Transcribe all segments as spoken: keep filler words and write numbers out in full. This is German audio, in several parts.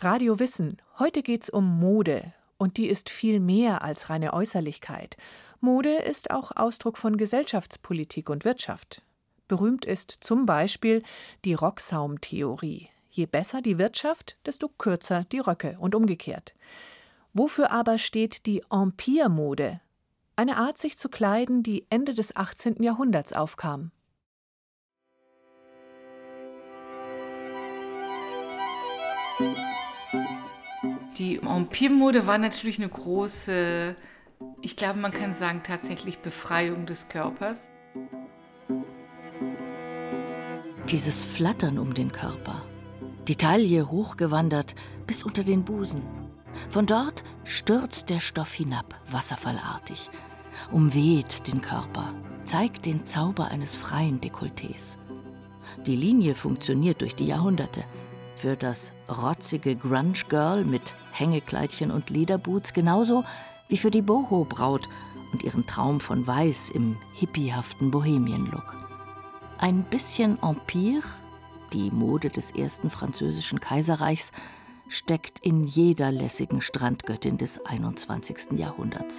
Radio Wissen. Heute geht's um Mode. Und die ist viel mehr als reine Äußerlichkeit. Mode ist auch Ausdruck von Gesellschaftspolitik und Wirtschaft. Berühmt ist zum Beispiel die Rocksaum-Theorie. Je besser die Wirtschaft, desto kürzer die Röcke und umgekehrt. Wofür aber steht die Empire-Mode? Eine Art, sich zu kleiden, die Ende des achtzehnten Jahrhunderts aufkam. Die Empire-Mode war natürlich eine große, ich glaube, man kann sagen, tatsächlich Befreiung des Körpers. Dieses Flattern um den Körper, die Taille hochgewandert bis unter den Busen. Von dort stürzt der Stoff hinab, wasserfallartig, umweht den Körper, zeigt den Zauber eines freien Dekolletés. Die Linie funktioniert durch die Jahrhunderte. Für das rotzige Grunge-Girl mit Hängekleidchen und Lederboots genauso wie für die Boho-Braut und ihren Traum von Weiß im hippiehaften Bohemien-Look. Ein bisschen Empire, die Mode des ersten französischen Kaiserreichs, steckt in jeder lässigen Strandgöttin des einundzwanzigsten Jahrhunderts.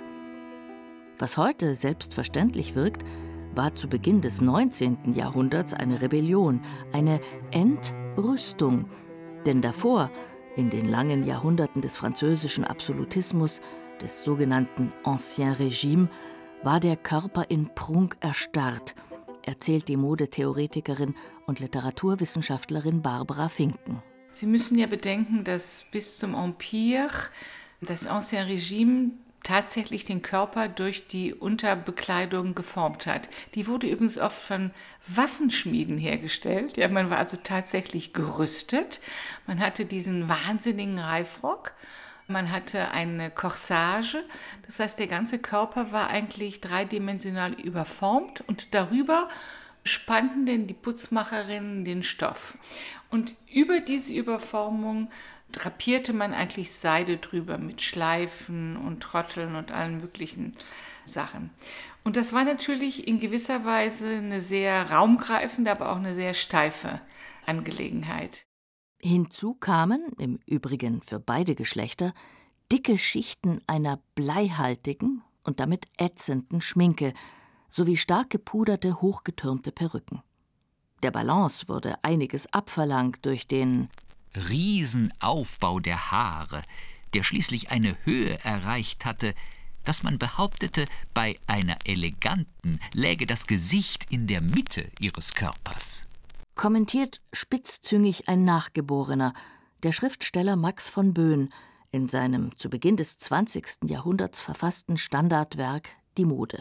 Was heute selbstverständlich wirkt, war zu Beginn des neunzehnten Jahrhunderts eine Rebellion, eine Entrüstung. Denn davor, in den langen Jahrhunderten des französischen Absolutismus, des sogenannten Ancien Régime, war der Körper in Prunk erstarrt, erzählt die Modetheoretikerin und Literaturwissenschaftlerin Barbara Finken. Sie müssen ja bedenken, dass bis zum Empire das Ancien Régime tatsächlich den Körper durch die Unterbekleidung geformt hat. Die wurde übrigens oft von Waffenschmieden hergestellt. Ja, man war also tatsächlich gerüstet. Man hatte diesen wahnsinnigen Reifrock. Man hatte eine Corsage. Das heißt, der ganze Körper war eigentlich dreidimensional überformt und darüber spannten denn die Putzmacherinnen den Stoff. Und über diese Überformung drapierte man eigentlich Seide drüber mit Schleifen und Trotteln und allen möglichen Sachen. Und das war natürlich in gewisser Weise eine sehr raumgreifende, aber auch eine sehr steife Angelegenheit. Hinzu kamen, im Übrigen für beide Geschlechter, dicke Schichten einer bleihaltigen und damit ätzenden Schminke sowie stark gepuderte, hochgetürmte Perücken. Der Balance wurde einiges abverlangt durch den Riesenaufbau der Haare, der schließlich eine Höhe erreicht hatte, dass man behauptete, bei einer eleganten läge das Gesicht in der Mitte ihres Körpers. Kommentiert spitzzüngig ein Nachgeborener, der Schriftsteller Max von Boehn, in seinem zu Beginn des zwanzigsten Jahrhunderts verfassten Standardwerk Die Mode.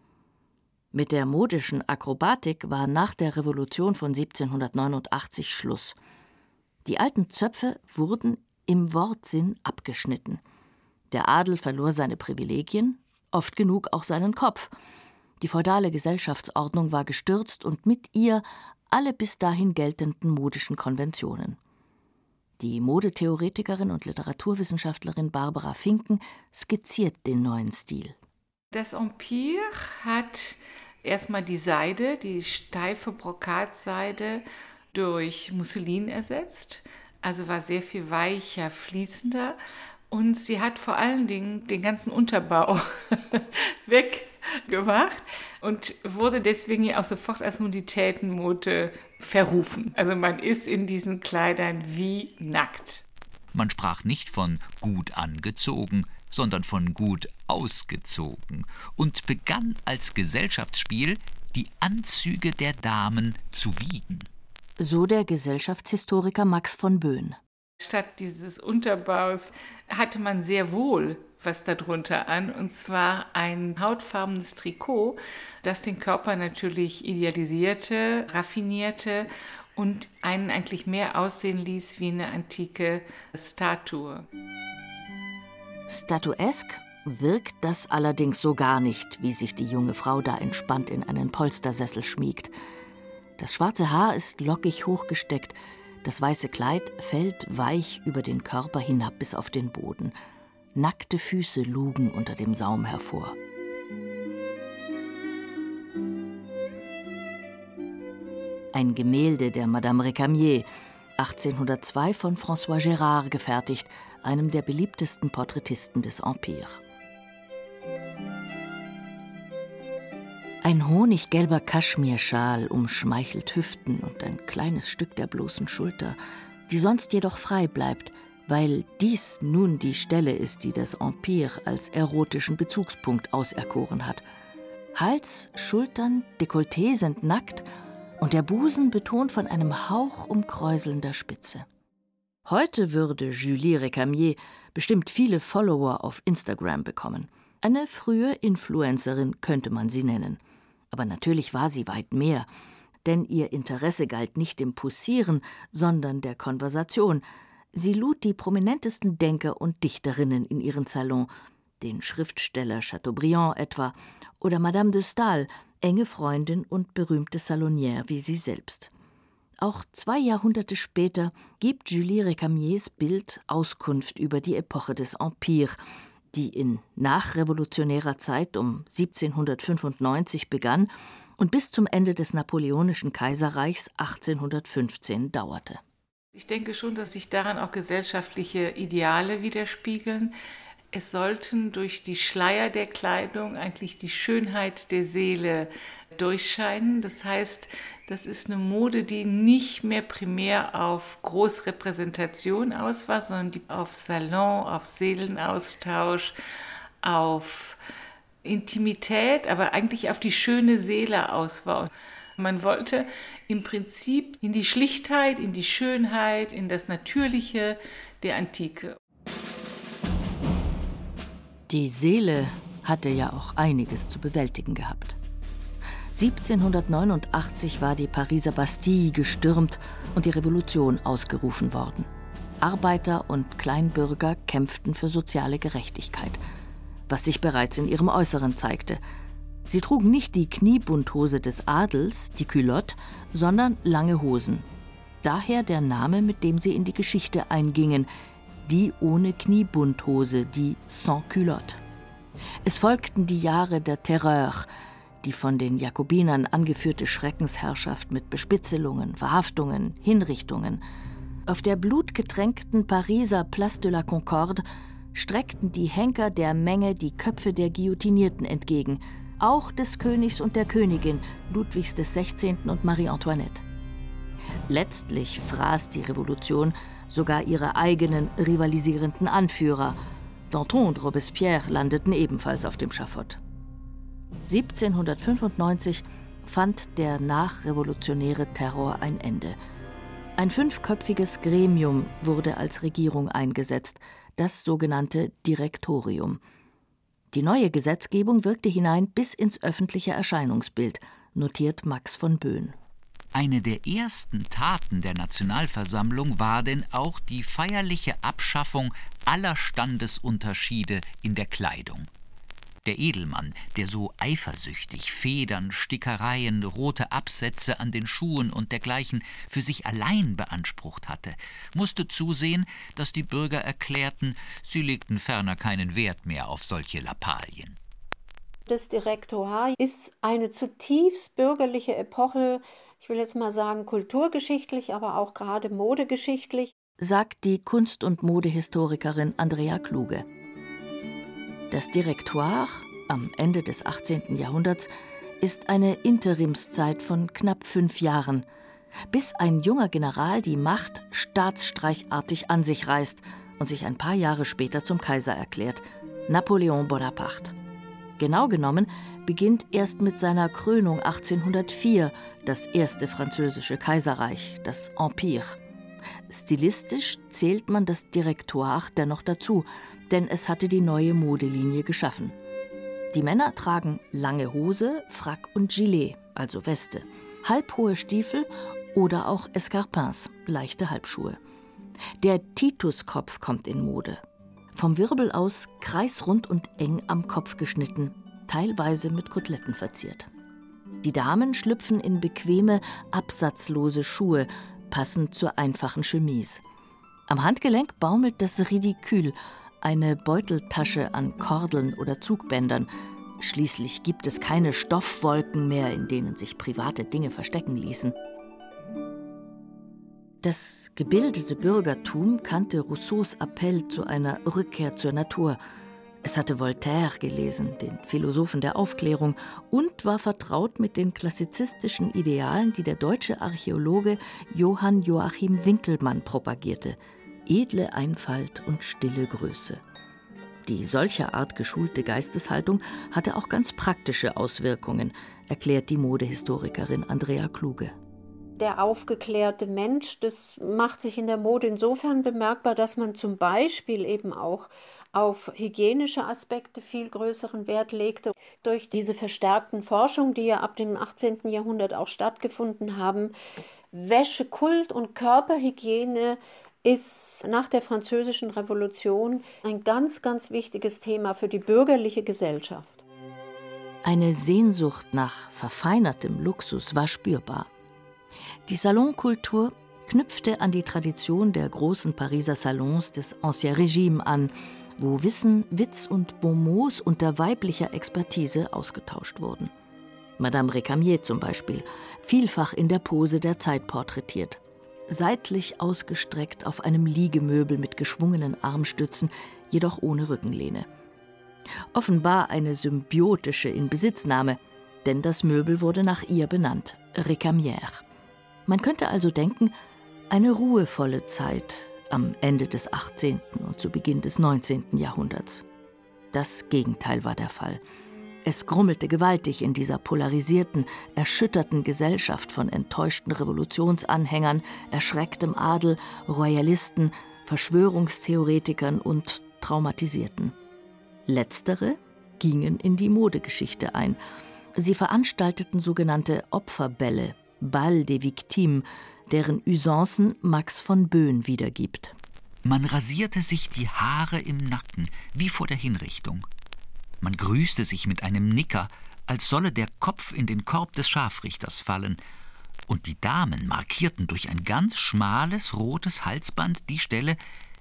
Mit der modischen Akrobatik war nach der Revolution von siebzehnhundertneunundachtzig Schluss. Die alten Zöpfe wurden im Wortsinn abgeschnitten. Der Adel verlor seine Privilegien, oft genug auch seinen Kopf. Die feudale Gesellschaftsordnung war gestürzt und mit ihr alle bis dahin geltenden modischen Konventionen. Die Modetheoretikerin und Literaturwissenschaftlerin Barbara Finken skizziert den neuen Stil. Das Empire hat erstmal die Seide, die steife Brokatseide, durch Musselin ersetzt, also war sehr viel weicher, fließender und sie hat vor allen Dingen den ganzen Unterbau weggemacht und wurde deswegen ja auch sofort als Nuditätenmode verrufen. Also man ist in diesen Kleidern wie nackt. Man sprach nicht von gut angezogen, sondern von gut ausgezogen und begann als Gesellschaftsspiel, die Anzüge der Damen zu wiegen. So der Gesellschaftshistoriker Max von Boehn. Statt dieses Unterbaus hatte man sehr wohl was darunter an, und zwar ein hautfarbenes Trikot, das den Körper natürlich idealisierte, raffinierte und einen eigentlich mehr aussehen ließ wie eine antike Statue. Statuesk wirkt das allerdings so gar nicht, wie sich die junge Frau da entspannt in einen Polstersessel schmiegt. Das schwarze Haar ist lockig hochgesteckt, das weiße Kleid fällt weich über den Körper hinab bis auf den Boden. Nackte Füße lugen unter dem Saum hervor. Ein Gemälde der Madame Récamier, achtzehnhundertzwei von François Gérard gefertigt, einem der beliebtesten Porträtisten des Empire. Ein honiggelber Kaschmirschal umschmeichelt Hüften und ein kleines Stück der bloßen Schulter, die sonst jedoch frei bleibt, weil dies nun die Stelle ist, die das Empire als erotischen Bezugspunkt auserkoren hat. Hals, Schultern, Dekolleté sind nackt und der Busen betont von einem Hauch umkräuselnder Spitze. Heute würde Julie Récamier bestimmt viele Follower auf Instagram bekommen. Eine frühe Influencerin könnte man sie nennen. Aber natürlich war sie weit mehr, denn ihr Interesse galt nicht dem Poussieren, sondern der Konversation. Sie lud die prominentesten Denker und Dichterinnen in ihren Salon, den Schriftsteller Chateaubriand etwa oder Madame de Staël, enge Freundin und berühmte Salonière wie sie selbst. Auch zwei Jahrhunderte später gibt Julie Récamiers Bild Auskunft über die Epoche des Empire, die in nachrevolutionärer Zeit um siebzehnhundertfünfundneunzig begann und bis zum Ende des Napoleonischen Kaiserreichs achtzehnhundertfünfzehn dauerte. Ich denke schon, dass sich daran auch gesellschaftliche Ideale widerspiegeln. Es sollten durch die Schleier der Kleidung eigentlich die Schönheit der Seele durchscheinen. Das heißt, das ist eine Mode, die nicht mehr primär auf Großrepräsentation aus war, sondern die auf Salon, auf Seelenaustausch, auf Intimität, aber eigentlich auf die schöne Seele aus war. Man wollte im Prinzip in die Schlichtheit, in die Schönheit, in das Natürliche der Antike. Die Seele hatte ja auch einiges zu bewältigen gehabt. siebzehnhundertneunundachtzig war die Pariser Bastille gestürmt und die Revolution ausgerufen worden. Arbeiter und Kleinbürger kämpften für soziale Gerechtigkeit, was sich bereits in ihrem Äußeren zeigte. Sie trugen nicht die Kniebundhose des Adels, die Culotte, sondern lange Hosen. Daher der Name, mit dem sie in die Geschichte eingingen, die ohne Kniebundhose, die sans culotte. Es folgten die Jahre der Terreur, die von den Jakobinern angeführte Schreckensherrschaft mit Bespitzelungen, Verhaftungen, Hinrichtungen. Auf der blutgetränkten Pariser Place de la Concorde streckten die Henker der Menge die Köpfe der Guillotinierten entgegen, auch des Königs und der Königin, Ludwigs des Sechzehnten und Marie Antoinette. Letztlich fraß die Revolution sogar ihre eigenen rivalisierenden Anführer. Danton und Robespierre landeten ebenfalls auf dem Schafott. siebzehnhundertfünfundneunzig fand der nachrevolutionäre Terror ein Ende. Ein fünfköpfiges Gremium wurde als Regierung eingesetzt, das sogenannte Direktorium. Die neue Gesetzgebung wirkte hinein bis ins öffentliche Erscheinungsbild, notiert Max von Böhn. Eine der ersten Taten der Nationalversammlung war denn auch die feierliche Abschaffung aller Standesunterschiede in der Kleidung. Der Edelmann, der so eifersüchtig Federn, Stickereien, rote Absätze an den Schuhen und dergleichen für sich allein beansprucht hatte, musste zusehen, dass die Bürger erklärten, sie legten ferner keinen Wert mehr auf solche Lappalien. Das Direktoire ist eine zutiefst bürgerliche Epoche, ich will jetzt mal sagen kulturgeschichtlich, aber auch gerade modegeschichtlich, sagt die Kunst- und Modehistorikerin Andrea Kluge. Das Direktoire am Ende des achtzehnten Jahrhunderts ist eine Interimszeit von knapp fünf Jahren, bis ein junger General die Macht staatsstreichartig an sich reißt und sich ein paar Jahre später zum Kaiser erklärt, Napoleon Bonaparte. Genau genommen beginnt erst mit seiner Krönung achtzehnhundertvier das erste französische Kaiserreich, das Empire. Stilistisch zählt man das Direktoire dennoch dazu, denn es hatte die neue Modelinie geschaffen. Die Männer tragen lange Hose, Frack und Gilet, also Weste, halbhohe Stiefel oder auch Escarpins, leichte Halbschuhe. Der Tituskopf kommt in Mode. Vom Wirbel aus kreisrund und eng am Kopf geschnitten, teilweise mit Koteletten verziert. Die Damen schlüpfen in bequeme, absatzlose Schuhe, passend zur einfachen Chemise. Am Handgelenk baumelt das Ridicule, eine Beuteltasche an Kordeln oder Zugbändern. Schließlich gibt es keine Stoffwolken mehr, in denen sich private Dinge verstecken ließen. Das gebildete Bürgertum kannte Rousseaus Appell zu einer Rückkehr zur Natur. Es hatte Voltaire gelesen, den Philosophen der Aufklärung, und war vertraut mit den klassizistischen Idealen, die der deutsche Archäologe Johann Joachim Winckelmann propagierte. Edle Einfalt und stille Größe. Die solcherart geschulte Geisteshaltung hatte auch ganz praktische Auswirkungen, erklärt die Modehistorikerin Andrea Kluge. Der aufgeklärte Mensch, das macht sich in der Mode insofern bemerkbar, dass man zum Beispiel eben auch auf hygienische Aspekte viel größeren Wert legte. Durch diese verstärkten Forschungen, die ja ab dem achtzehnten Jahrhundert auch stattgefunden haben, Wäschekult und Körperhygiene ist nach der Französischen Revolution ein ganz, ganz wichtiges Thema für die bürgerliche Gesellschaft. Eine Sehnsucht nach verfeinertem Luxus war spürbar. Die Salonkultur knüpfte an die Tradition der großen Pariser Salons des Ancien Régime an, wo Wissen, Witz und Bonmots unter weiblicher Expertise ausgetauscht wurden. Madame Récamier zum Beispiel, vielfach in der Pose der Zeit porträtiert. Seitlich ausgestreckt auf einem Liegemöbel mit geschwungenen Armstützen, jedoch ohne Rückenlehne. Offenbar eine symbiotische Inbesitznahme, denn das Möbel wurde nach ihr benannt, Récamière. Man könnte also denken, eine ruhevolle Zeit am Ende des achtzehnten und zu Beginn des neunzehnten Jahrhunderts. Das Gegenteil war der Fall. Es grummelte gewaltig in dieser polarisierten, erschütterten Gesellschaft von enttäuschten Revolutionsanhängern, erschrecktem Adel, Royalisten, Verschwörungstheoretikern und Traumatisierten. Letztere gingen in die Modegeschichte ein. Sie veranstalteten sogenannte Opferbälle, Bal des Victimes, deren Usancen Max von Boehn wiedergibt. Man rasierte sich die Haare im Nacken, wie vor der Hinrichtung. Man grüßte sich mit einem Nicker, als solle der Kopf in den Korb des Scharfrichters fallen. Und die Damen markierten durch ein ganz schmales, rotes Halsband die Stelle,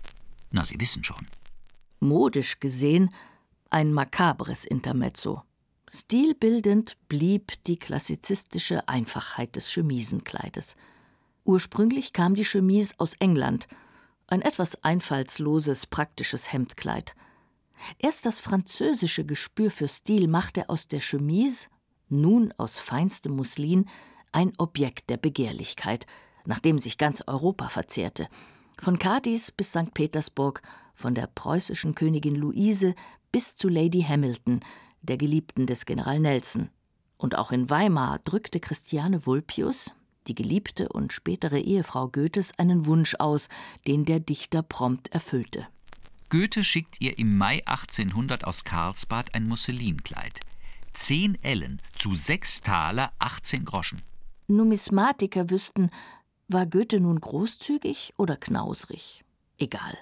na, Sie wissen schon. Modisch gesehen ein makabres Intermezzo. Stilbildend blieb die klassizistische Einfachheit des Chemisenkleides. Ursprünglich kam die Chemise aus England, ein etwas einfallsloses, praktisches Hemdkleid. Erst das französische Gespür für Stil machte aus der Chemise, nun aus feinstem Muslin, ein Objekt der Begehrlichkeit, nach dem sich ganz Europa verzehrte. Von Cadiz bis Sankt Petersburg, von der preußischen Königin Luise bis zu Lady Hamilton, der Geliebten des General Nelson. Und auch in Weimar drückte Christiane Vulpius, die Geliebte und spätere Ehefrau Goethes, einen Wunsch aus, den der Dichter prompt erfüllte. Goethe schickt ihr im Mai achtzehnhundert aus Karlsbad ein Musselinkleid. Zehn Ellen zu sechs Taler, achtzehn Groschen. Numismatiker wüssten, war Goethe nun großzügig oder knausrig? Egal.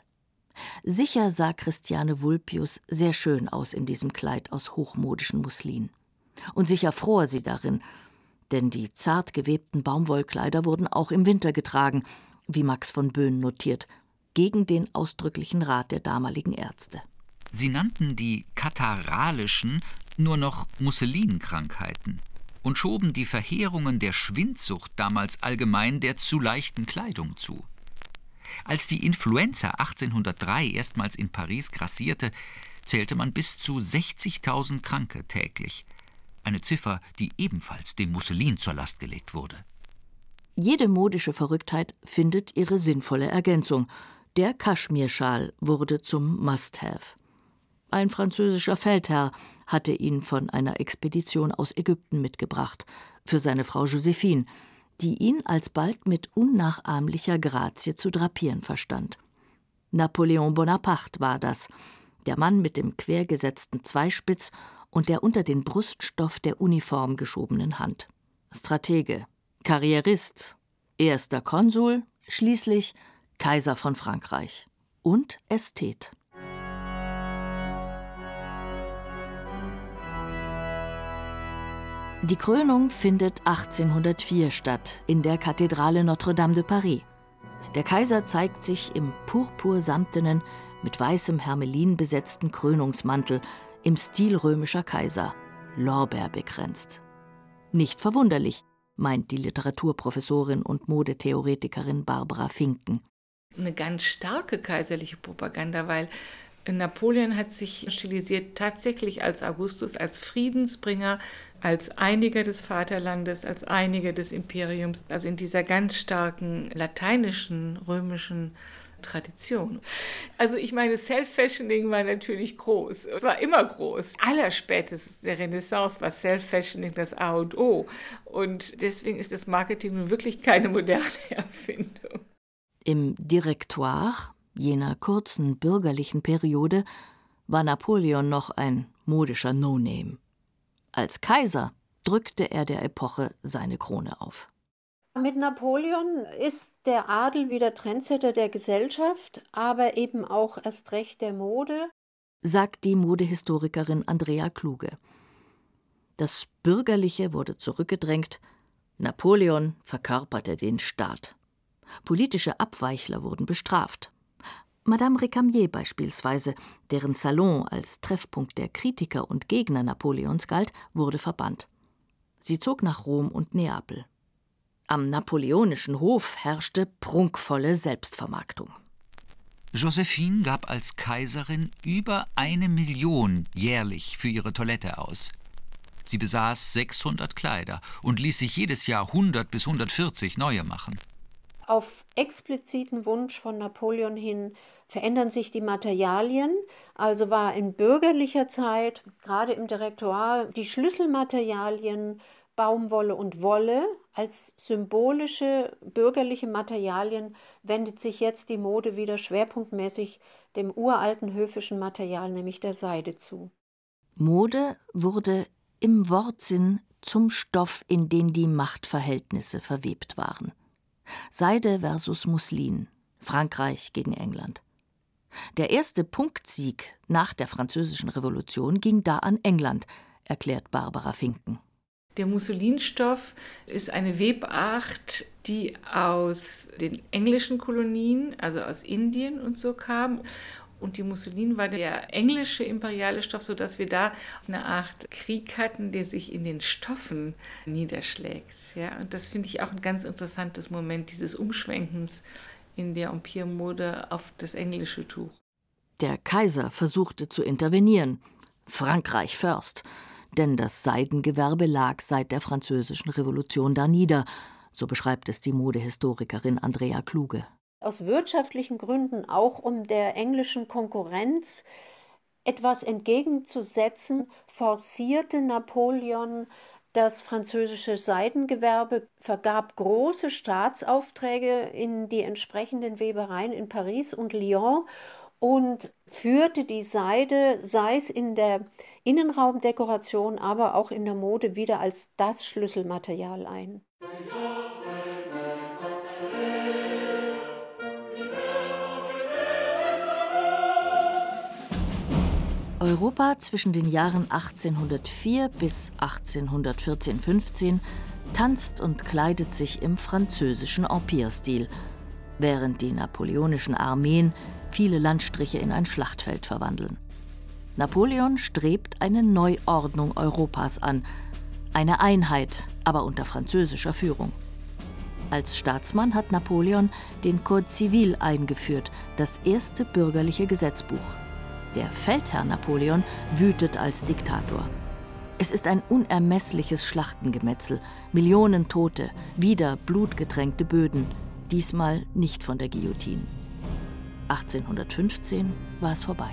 Sicher sah Christiane Vulpius sehr schön aus in diesem Kleid aus hochmodischen Muslin. Und sicher fror sie darin, denn die zart gewebten Baumwollkleider wurden auch im Winter getragen, wie Max von Boehn notiert, gegen den ausdrücklichen Rat der damaligen Ärzte. Sie nannten die katarrhalischen nur noch Musselinkrankheiten und schoben die Verheerungen der Schwindsucht damals allgemein der zu leichten Kleidung zu. Als die Influenza achtzehnhundertdrei erstmals in Paris grassierte, zählte man bis zu sechzigtausend Kranke täglich. Eine Ziffer, die ebenfalls dem Musselin zur Last gelegt wurde. Jede modische Verrücktheit findet ihre sinnvolle Ergänzung. Der Kaschmirschal wurde zum Must-Have. Ein französischer Feldherr hatte ihn von einer Expedition aus Ägypten mitgebracht, für seine Frau Josephine, die ihn alsbald mit unnachahmlicher Grazie zu drapieren verstand. Napoleon Bonaparte war das, der Mann mit dem quergesetzten Zweispitz und der unter den Bruststoff der Uniform geschobenen Hand. Stratege, Karrierist, erster Konsul, schließlich Kaiser von Frankreich und Ästhet. Die Krönung findet achtzehnhundertvier statt in der Kathedrale Notre-Dame de Paris. Der Kaiser zeigt sich im purpursamtenen, mit weißem Hermelin besetzten Krönungsmantel im Stil römischer Kaiser, Lorbeer bekränzt. Nicht verwunderlich, meint die Literaturprofessorin und Modetheoretikerin Barbara Finken. Eine ganz starke kaiserliche Propaganda, weil Napoleon hat sich stilisiert tatsächlich als Augustus, als Friedensbringer, als Einiger des Vaterlandes, als Einiger des Imperiums, also in dieser ganz starken lateinischen, römischen Tradition. Also ich meine, Self-Fashioning war natürlich groß. Es war immer groß. Allerspätestens der Renaissance war Self-Fashioning das A und O. Und deswegen ist das Marketing nun wirklich keine moderne Erfindung. Im Direktoire, jener kurzen bürgerlichen Periode, war Napoleon noch ein modischer No-Name. Als Kaiser drückte er der Epoche seine Krone auf. Mit Napoleon ist der Adel wieder Trendsetter der Gesellschaft, aber eben auch erst recht der Mode, sagt die Modehistorikerin Andrea Kluge. Das Bürgerliche wurde zurückgedrängt, Napoleon verkörperte den Staat. Politische Abweichler wurden bestraft. Madame Recamier beispielsweise, deren Salon als Treffpunkt der Kritiker und Gegner Napoleons galt, wurde verbannt. Sie zog nach Rom und Neapel. Am napoleonischen Hof herrschte prunkvolle Selbstvermarktung. Josephine gab als Kaiserin über eine Million jährlich für ihre Toilette aus. Sie besaß sechshundert Kleider und ließ sich jedes Jahr hundert bis hundertvierzig neue machen. Auf expliziten Wunsch von Napoleon hin verändern sich die Materialien. Also war in bürgerlicher Zeit, gerade im Direktoire, die Schlüsselmaterialien Baumwolle und Wolle als symbolische bürgerliche Materialien, wendet sich jetzt die Mode wieder schwerpunktmäßig dem uralten höfischen Material, nämlich der Seide zu. Mode wurde im Wortsinn zum Stoff, in den die Machtverhältnisse verwebt waren. Seide versus Muslin, Frankreich gegen England. Der erste Punktsieg nach der Französischen Revolution ging da an England, erklärt Barbara Finken. Der Musselinstoff ist eine Webart, die aus den englischen Kolonien, also aus Indien und so kam. Und die Musselin war der englische imperiale Stoff, sodass wir da eine Art Krieg hatten, der sich in den Stoffen niederschlägt. Ja, und das finde ich auch ein ganz interessantes Moment, dieses Umschwenkens in der Empire-Mode auf das englische Tuch. Der Kaiser versuchte zu intervenieren. Frankreich first. Denn das Seidengewerbe lag seit der Französischen Revolution da nieder, so beschreibt es die Modehistorikerin Andrea Kluge. Aus wirtschaftlichen Gründen, auch um der englischen Konkurrenz etwas entgegenzusetzen, forcierte Napoleon das französische Seidengewerbe, vergab große Staatsaufträge in die entsprechenden Webereien in Paris und Lyon und führte die Seide, sei es in der Innenraumdekoration, aber auch in der Mode, wieder als das Schlüsselmaterial ein. Europa zwischen den Jahren achtzehnhundertvier bis achtzehnhundertvierzehn fünfzehn tanzt und kleidet sich im französischen Empire-Stil, während die napoleonischen Armeen viele Landstriche in ein Schlachtfeld verwandeln. Napoleon strebt eine Neuordnung Europas an, eine Einheit, aber unter französischer Führung. Als Staatsmann hat Napoleon den Code Civil eingeführt, das erste bürgerliche Gesetzbuch. Der Feldherr Napoleon wütet als Diktator. Es ist ein unermessliches Schlachtengemetzel, Millionen Tote, wieder blutgetränkte Böden, diesmal nicht von der Guillotine. achtzehnhundertfünfzehn war es vorbei.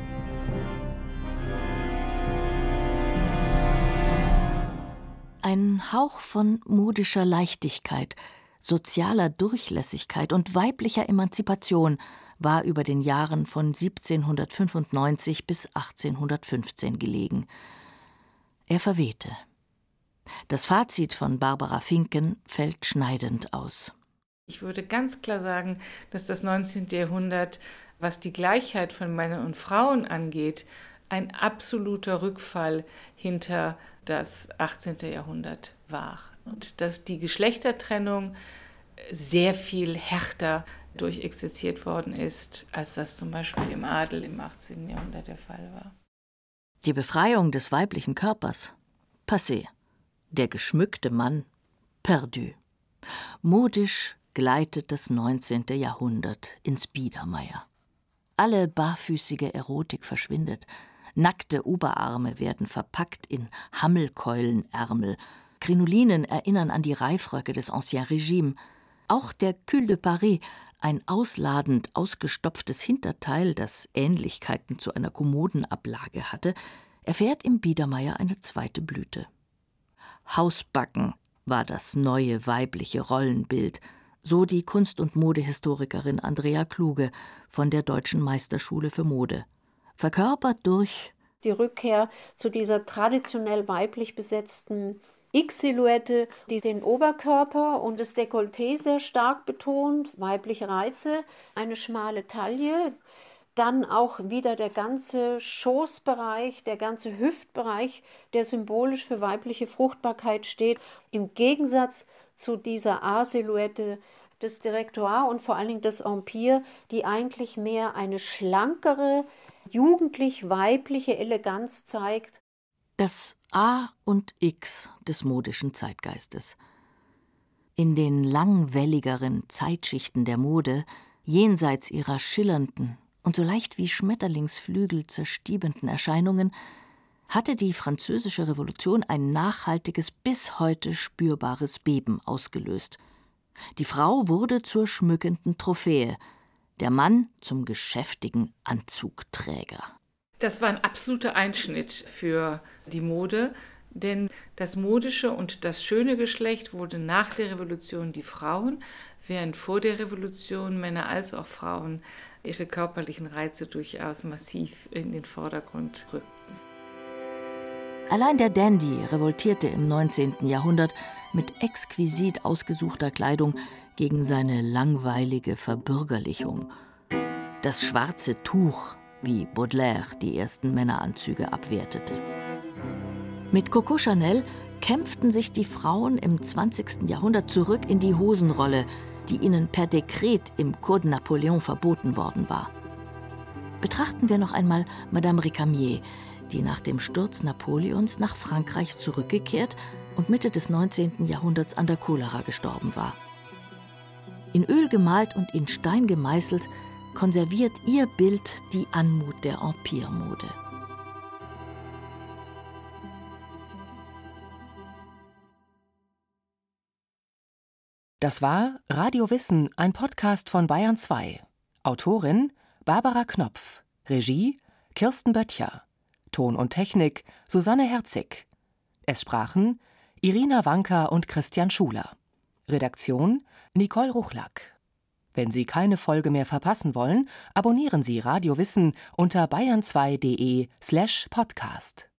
Ein Hauch von modischer Leichtigkeit, sozialer Durchlässigkeit und weiblicher Emanzipation war über den Jahren von siebzehnhundertfünfundneunzig bis achtzehnhundertfünfzehn gelegen. Er verwehte. Das Fazit von Barbara Finken fällt schneidend aus. Ich würde ganz klar sagen, dass das neunzehnte Jahrhundert, was die Gleichheit von Männern und Frauen angeht, ein absoluter Rückfall hinter das achtzehnte Jahrhundert war. Und dass die Geschlechtertrennung sehr viel härter durchexerziert worden ist, als das zum Beispiel im Adel im achtzehnten Jahrhundert der Fall war. Die Befreiung des weiblichen Körpers, passé. Der geschmückte Mann, Perdu. Modisch gleitet das neunzehnte. Jahrhundert ins Biedermeier. Alle barfüßige Erotik verschwindet. Nackte Oberarme werden verpackt in Hammelkeulenärmel. Krinolinen erinnern an die Reifröcke des Ancien Régime. Auch der Cul de Paris, ein ausladend ausgestopftes Hinterteil, das Ähnlichkeiten zu einer Kommodenablage hatte, erfährt im Biedermeier eine zweite Blüte. Hausbacken war das neue weibliche Rollenbild, so die Kunst- und Modehistorikerin Andrea Kluge von der Deutschen Meisterschule für Mode. Verkörpert durch die Rückkehr zu dieser traditionell weiblich besetzten X-Silhouette, die den Oberkörper und das Dekolleté sehr stark betont, weibliche Reize, eine schmale Taille, dann auch wieder der ganze Schoßbereich, der ganze Hüftbereich, der symbolisch für weibliche Fruchtbarkeit steht, im Gegensatz zu dieser A-Silhouette des Directoire und vor allen Dingen des Empire, die eigentlich mehr eine schlankere, jugendlich-weibliche Eleganz zeigt. Das A und X des modischen Zeitgeistes. In den langwelligeren Zeitschichten der Mode, jenseits ihrer schillernden und so leicht wie Schmetterlingsflügel zerstiebenden Erscheinungen, hatte die Französische Revolution ein nachhaltiges, bis heute spürbares Beben ausgelöst. Die Frau wurde zur schmückenden Trophäe, der Mann zum geschäftigen Anzugträger. Das war ein absoluter Einschnitt für die Mode, denn das modische und das schöne Geschlecht wurde nach der Revolution die Frauen, während vor der Revolution Männer als auch Frauen ihre körperlichen Reize durchaus massiv in den Vordergrund rückten. Allein der Dandy revoltierte im neunzehnten. Jahrhundert mit exquisit ausgesuchter Kleidung gegen seine langweilige Verbürgerlichung. Das schwarze Tuch, wie Baudelaire die ersten Männeranzüge abwertete. Mit Coco Chanel kämpften sich die Frauen im zwanzigsten. Jahrhundert zurück in die Hosenrolle, die ihnen per Dekret im Code Napoleon verboten worden war. Betrachten wir noch einmal Madame Récamier, die nach dem Sturz Napoleons nach Frankreich zurückgekehrt und Mitte des neunzehnten. Jahrhunderts an der Cholera gestorben war. In Öl gemalt und in Stein gemeißelt, konserviert ihr Bild die Anmut der Empire-Mode. Das war Radio Wissen, ein Podcast von Bayern zwei. Autorin Barbara Knopf, Regie Kirsten Böttcher, Ton und Technik Susanne Herzig. Es sprachen Irina Wanka und Christian Schuler. Redaktion Nicole Ruchlack. Wenn Sie keine Folge mehr verpassen wollen, abonnieren Sie Radio Wissen unter bayern zwei punkt de slash podcast.